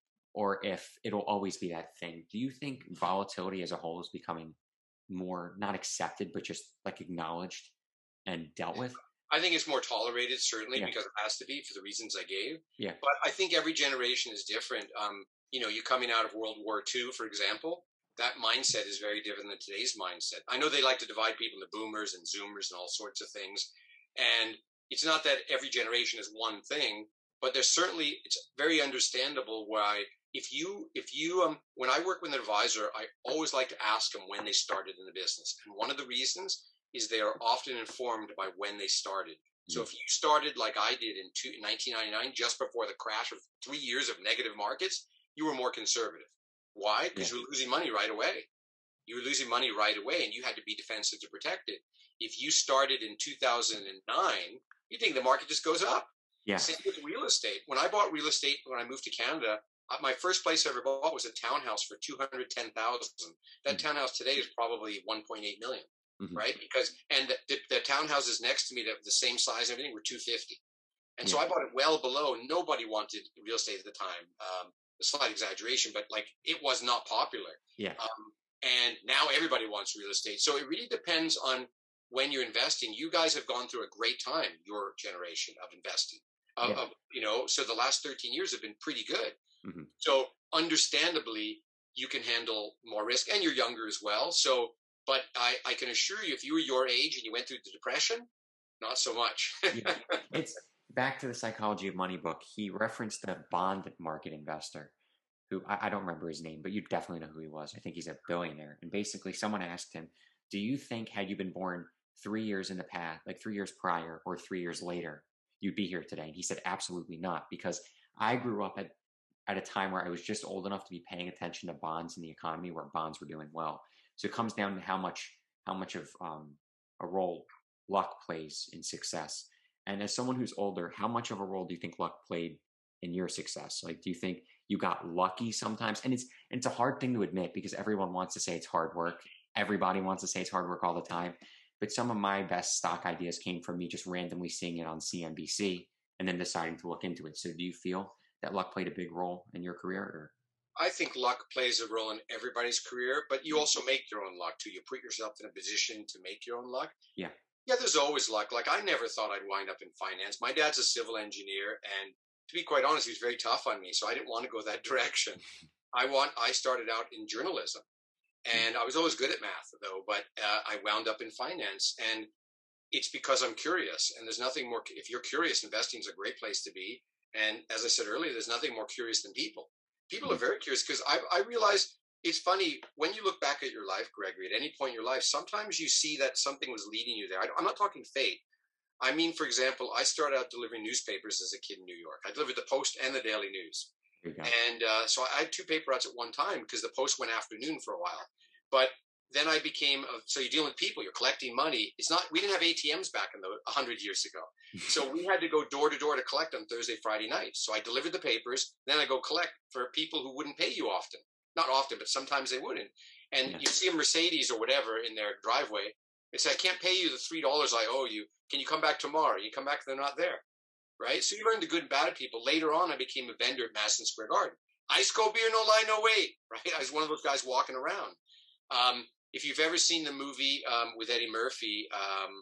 or if it'll always be that thing. Do you think volatility as a whole is becoming more, not accepted, but just like acknowledged and dealt with? I think it's more tolerated, certainly, Yeah. because it has to be for the reasons I gave. Yeah. But I think every generation is different. Um, you know, you coming out of World War Two, for example, that mindset is very different than today's mindset. I know they like to divide people into boomers and zoomers and all sorts of things. And it's not that every generation is one thing, but there's certainly, it's very understandable why if you, if you, um, when I work with an advisor, I always like to ask them when they started in the business. And one of the reasons is they are often informed by when they started. So if you started like I did in two, nineteen ninety-nine, just before the crash of three years of negative markets, you were more conservative. Why? Because Yeah. you were losing money right away. You were losing money right away, and you had to be defensive to protect it. If you started in two thousand nine, you think the market just goes up. Yeah. Same with real estate. When I bought real estate, when I moved to Canada, uh, my first place I ever bought was a townhouse for two hundred ten thousand dollars. That Mm-hmm. townhouse today is probably one point eight million dollars. Mm-hmm. Right? Because, and the, the, the townhouses next to me, that the same size and everything, were two hundred fifty. And so Yeah. I bought it well below. Nobody wanted real estate at the time. Um, a slight exaggeration, but like it was not popular. Yeah. Um, and now everybody wants real estate. So it really depends on when you're investing. You guys have gone through a great time, your generation of investing. Uh, Yeah. of, you know, so the last thirteen years have been pretty good. Mm-hmm. So understandably, you can handle more risk, and you're younger as well. So, but I, I can assure you, if you were your age and you went through the depression, not so much. Yeah. It's back to the Psychology of Money book. He referenced a bond market investor who I, I don't remember his name, but you definitely know who he was. I think he's a billionaire. And basically someone asked him, do you think had you been born three years in the past, like three years prior or three years later, you'd be here today? And he said, absolutely not, because I grew up at, at a time where I was just old enough to be paying attention to bonds in the economy, where bonds were doing well. So it comes down to how much, how much of um, a role luck plays in success. And as someone who's older, how much of a role do you think luck played in your success? Like, do you think you got lucky sometimes? And it's, and it's a hard thing to admit because everyone wants to say it's hard work. Everybody wants to say it's hard work all the time. But some of my best stock ideas came from me just randomly seeing it on C N B C and then deciding to look into it. So do you feel that luck played a big role in your career? Or? I think luck plays a role in everybody's career, but you also make your own luck too. You put yourself in a position to make your own luck. Yeah. Yeah, there's always luck. Like, I never thought I'd wind up in finance. My dad's a civil engineer, and to be quite honest, he was very tough on me, so I didn't want to go that direction. I want. I started out in journalism, and I was always good at math, though, but uh, I wound up in finance, and it's because I'm curious, and there's nothing more. If you're curious, investing is a great place to be. And as I said earlier, there's nothing more curious than people. People are very curious because I, I realize it's funny when you look back at your life, Gregory, at any point in your life, sometimes you see that something was leading you there. I, I'm not talking fate. I mean, for example, I started out delivering newspapers as a kid in New York. I delivered the Post and the Daily News. And uh, so I had two paper routes at one time because the Post went afternoon for a while. But then I became, a, so you're dealing with people, you're collecting money. It's not, we didn't have A T Ms back in the one hundred years ago. So we had to go door to door to collect on Thursday, Friday nights. So I delivered the papers, then I go collect for people who wouldn't pay you often. Not often, but sometimes they wouldn't. And Yeah. you see a Mercedes or whatever in their driveway. They say, I can't pay you the three dollars I owe you. Can you come back tomorrow? You come back, they're not there. Right? So you learn the good and bad of people. Later on, I became a vendor at Madison Square Garden. Ice cold beer, no lie, no wait. Right? I was one of those guys walking around. Um, if you've ever seen the movie um, with Eddie Murphy, um,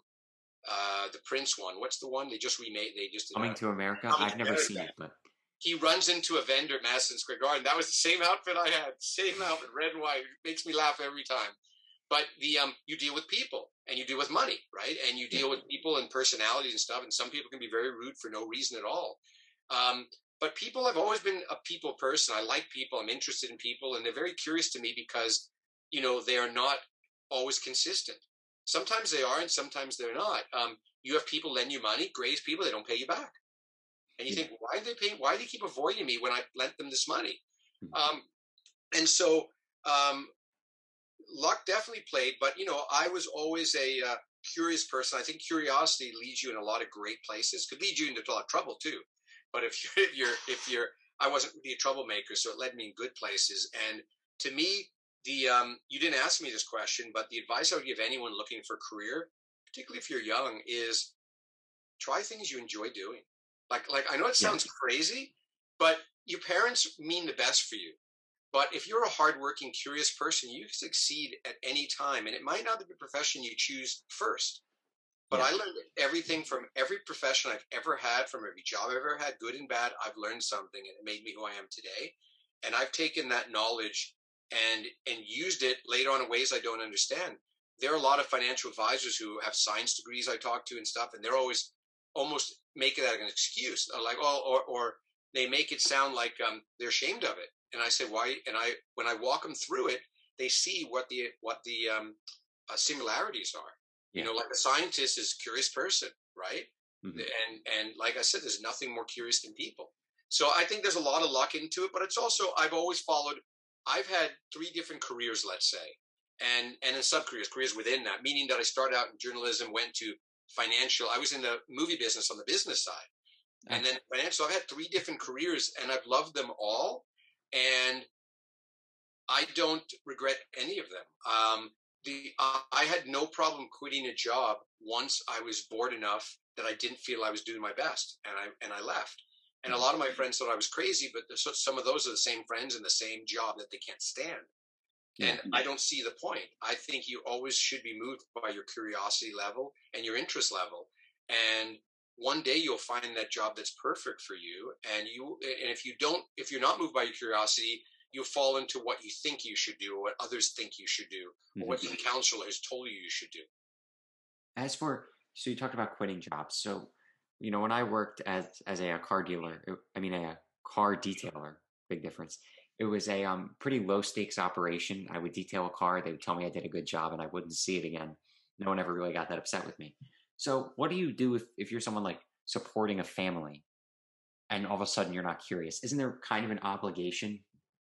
uh, the Prince one, what's the one they just remade? They just did Coming a, to America? Coming I've to never America. seen it, but He runs into a vendor at Madison Square Garden. That was the same outfit I had, same outfit, red and white. It makes me laugh every time. But the um, you deal with people and you deal with money, right? And you deal with people and personalities and stuff. And some people can be very rude for no reason at all. Um, but people, I've always been a people person. I like people. I'm interested in people, and they're very curious to me because, you know, they are not always consistent. Sometimes they are, and sometimes they're not. Um, you have people lend you money, grace people, they don't pay you back. And you yeah. think, why do they pay? Why do they keep avoiding me when I lent them this money? Mm-hmm. Um, and so um, luck definitely played, but, you know, I was always a uh, curious person. I think curiosity leads you in a lot of great places, could lead you into a lot of trouble too. But if you're, if you're, if you're, I wasn't really a troublemaker, so it led me in good places. And to me, the, um, you didn't ask me this question, but the advice I would give anyone looking for a career, particularly if you're young, is try things you enjoy doing. Like, like I know it sounds yeah. crazy, but your parents mean the best for you. But if you're a hardworking, curious person, you can succeed at any time. And it might not be the profession you choose first. But yeah. I learned everything from every profession I've ever had, from every job I've ever had, good and bad. I've learned something, and it made me who I am today. And I've taken that knowledge and and used it later on in ways I don't understand. There are a lot of financial advisors who have science degrees I talk to and stuff, and they're always almost making that an excuse. They're like, oh, or or they make it sound like um, they're ashamed of it. And I say, why? And I, when I walk them through it, they see what the what the um, uh, similarities are. Yeah. You know, like a scientist is a curious person, right? Mm-hmm. And and like I said, there's nothing more curious than people. So I think there's a lot of luck into it, but it's also, I've always followed. I've had three different careers, let's say, and and in sub careers, careers within that, meaning that I started out in journalism, went to financial. I was in the movie business on the business side, okay. and then financial. I've had three different careers, and I've loved them all. And I don't regret any of them. Um, the uh, I had no problem quitting a job once I was bored enough that I didn't feel I was doing my best, and I and I left. And a lot of my friends thought I was crazy, but some of those are the same friends in the same job that they can't stand. Yeah. And I don't see the point. I think you always should be moved by your curiosity level and your interest level. And one day you'll find that job that's perfect for you. And you, and if you don't, if you're not moved by your curiosity, you'll fall into what you think you should do, or what others think you should do, or mm-hmm. what your counselor has told you you should do. As for, so you talked about quitting jobs. So, you know, when I worked as, as a, a car dealer, I mean, a, a car detailer, big difference. It was a um, pretty low stakes operation. I would detail a car. They would tell me I did a good job and I wouldn't see it again. No one ever really got that upset with me. So what do you do if, if you're someone like supporting a family and all of a sudden you're not curious? Isn't there kind of an obligation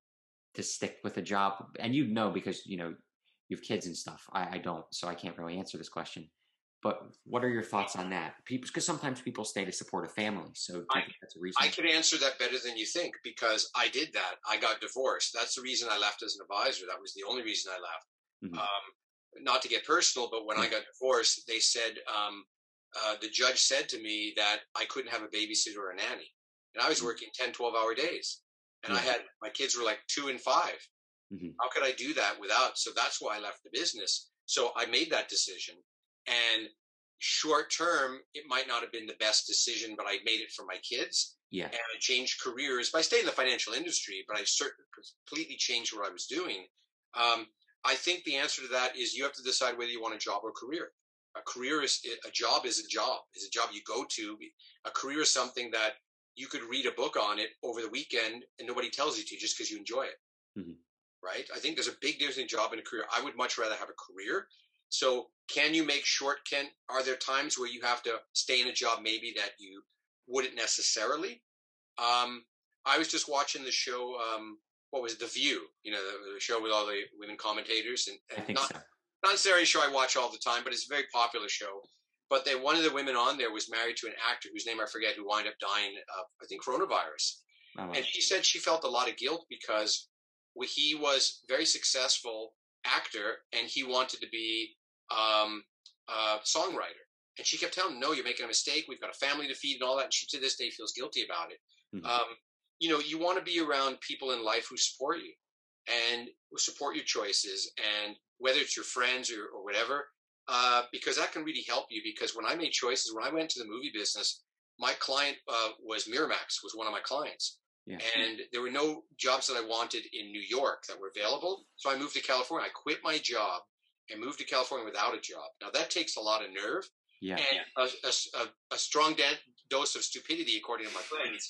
to stick with a job? And you know, because, you know, you have kids and stuff. I, I don't, so I can't really answer this question. But what are your thoughts on that? People, because sometimes people stay to support a family. So do you I, think that's a reason? I can answer that better than you think, because I did that. I got divorced. That's the reason I left as an advisor. That was the only reason I left. Mm-hmm. Um, not to get personal, but when mm-hmm. I got divorced, they said, um, uh, the judge said to me that I couldn't have a babysitter or a nanny. And I was working ten, twelve hour days. And mm-hmm. I had, my kids were like two and five. Mm-hmm. How could I do that without? So that's why I left the business. So I made that decision. And short term, it might not have been the best decision, but I made it for my kids. Yeah. And I changed careers. I stayed in the financial industry, but I certainly completely changed what I was doing. Um, I think the answer to that is you have to decide whether you want a job or a career. A career is a job is a job, is a job you go to. A career is something that you could read a book on it over the weekend and nobody tells you to just because you enjoy it. Mm-hmm. Right? I think there's a big difference in a job and a career. I would much rather have a career. So can you make short, can, are there times where you have to stay in a job maybe that you wouldn't necessarily? Um, I was just watching the show, um, what was it, The View, you know, the, the show with all the women commentators. And, and I think not, so. Not necessarily a show I watch all the time, but it's a very popular show. But they, one of the women on there was married to an actor whose name I forget, who wound up dying of, I think, coronavirus. Oh, wow. And she said she felt a lot of guilt because he was a very successful actor and he wanted to be um, a songwriter. And she kept telling him, no, you're making a mistake. We've got a family to feed and all that. And she to this day feels guilty about it. Mm-hmm. Um, you know, you want to be around people in life who support you and who support your choices, and whether it's your friends or, or whatever, uh, because that can really help you. Because when I made choices, when I went to the movie business, my client uh, was Miramax, was one of my clients. Yeah. And there were no jobs that I wanted in New York that were available. So I moved to California. I quit my job and moved to California without a job. Now that takes a lot of nerve yeah. and a, a, a strong dose of stupidity, according to my friends.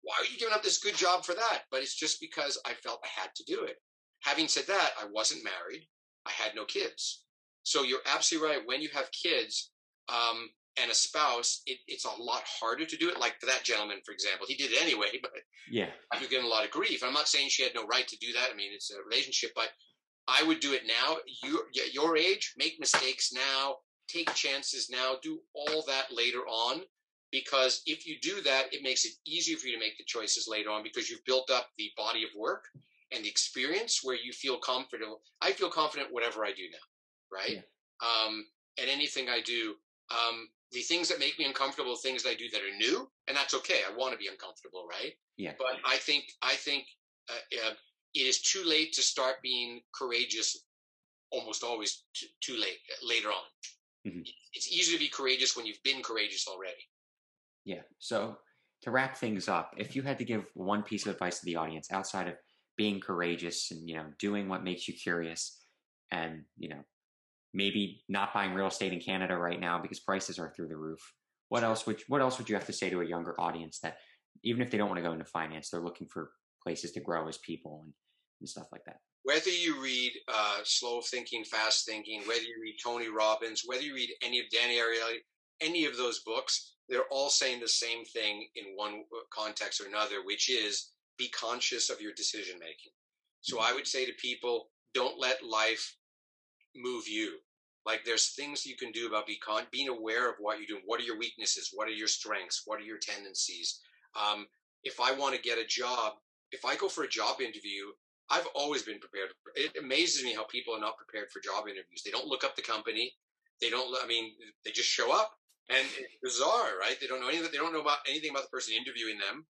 why are you giving up this good job for that? But it's just because I felt I had to do it. Having said that, I wasn't married. I had no kids. So you're absolutely right. When you have kids um, and a spouse, it, it's a lot harder to do it. Like for that gentleman, for example, he did it anyway, but yeah, you're getting a lot of grief. I'm not saying she had no right to do that. I mean, it's a relationship, but I would do it now. You, at your age, make mistakes now, take chances now, do all that later on. Because if you do that, it makes it easier for you to make the choices later on because you've built up the body of work and the experience where you feel comfortable. I feel confident whatever I do now, right? Yeah. Um, and anything I do, um, the things that make me uncomfortable, things that I do that are new, and that's okay. I want to be uncomfortable, right? Yeah. But I think I think uh, uh, it is too late to start being courageous. Almost always too, too late later on. Mm-hmm. It's easy to be courageous when you've been courageous already. Yeah. So to wrap things up, if you had to give one piece of advice to the audience outside of being courageous and, you know, doing what makes you curious and, you know, maybe not buying real estate in Canada right now because prices are through the roof. What else would, what else would you have to say to a younger audience that even if they don't want to go into finance, they're looking for places to grow as people and, and stuff like that? Whether you read uh, Slow Thinking, Fast Thinking, whether you read Tony Robbins, whether you read any of Danny Ariely, any of those books, they're all saying the same thing in one context or another, which is be conscious of your decision making. So I would say to people, don't let life move you. Like there's things you can do about be con- being aware of what you're doing. What are your weaknesses? What are your strengths? What are your tendencies? Um, if I want to get a job, if I go for a job interview, I've always been prepared. It amazes me how people are not prepared for job interviews. They don't look up the company. They don't, I mean, they just show up. And it's bizarre, right? They don't know anything. They don't know about anything about the person interviewing them.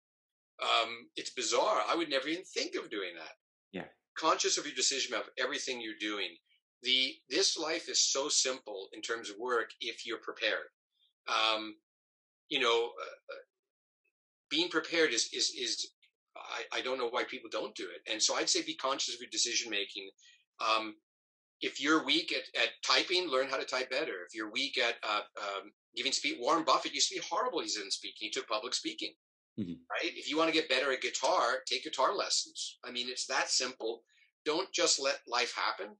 Um, it's bizarre. I would never even think of doing that. Yeah. Conscious of your decision of everything you're doing. The this life is so simple in terms of work if you're prepared. Um, you know, uh, being prepared is is is. I, I don't know why people don't do it. And so I'd say be conscious of your decision making. Um, if you're weak at, at typing, learn how to type better. If you're weak at uh, um, giving speech, Warren Buffett used to be horrible. He's in speaking. He took public speaking, mm-hmm. right? If you want to get better at guitar, take guitar lessons. I mean, it's that simple. Don't just let life happen.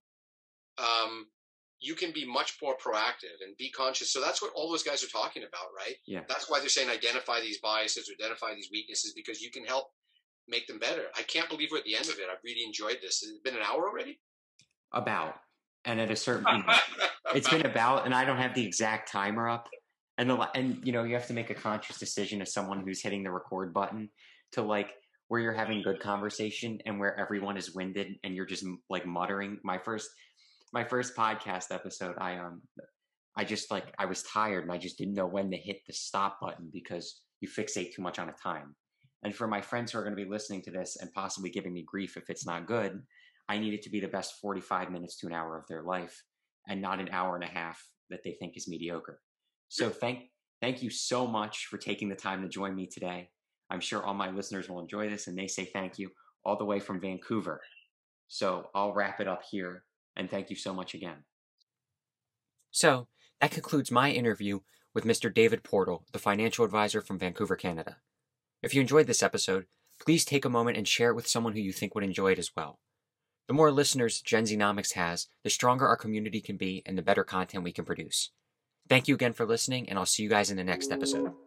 Um, you can be much more proactive and be conscious. So that's what all those guys are talking about, right? Yeah. That's why they're saying identify these biases or identify these weaknesses because you can help make them better. I can't believe we're at the end of it. I've really enjoyed this. Has it been an hour already? About. And at a certain, you know, it's been about, and I don't have the exact timer up. And the and you know, you have to make a conscious decision as someone who's hitting the record button to like where you're having good conversation and where everyone is winded and you're just like muttering. My first, my first podcast episode, I um, I just like I was tired and I just didn't know when to hit the stop button because you fixate too much on a time. And for my friends who are going to be listening to this and possibly giving me grief if it's not good, I need it to be the best forty-five minutes to an hour of their life and not an hour and a half that they think is mediocre. So thank thank you so much for taking the time to join me today. I'm sure all my listeners will enjoy this and they say thank you all the way from Vancouver. So I'll wrap it up here and thank you so much again. So that concludes my interview with Mister David Portal, the financial advisor from Vancouver, Canada. If you enjoyed this episode, please take a moment and share it with someone who you think would enjoy it as well. The more listeners Genzinomics has, the stronger our community can be and the better content we can produce. Thank you again for listening, and I'll see you guys in the next episode.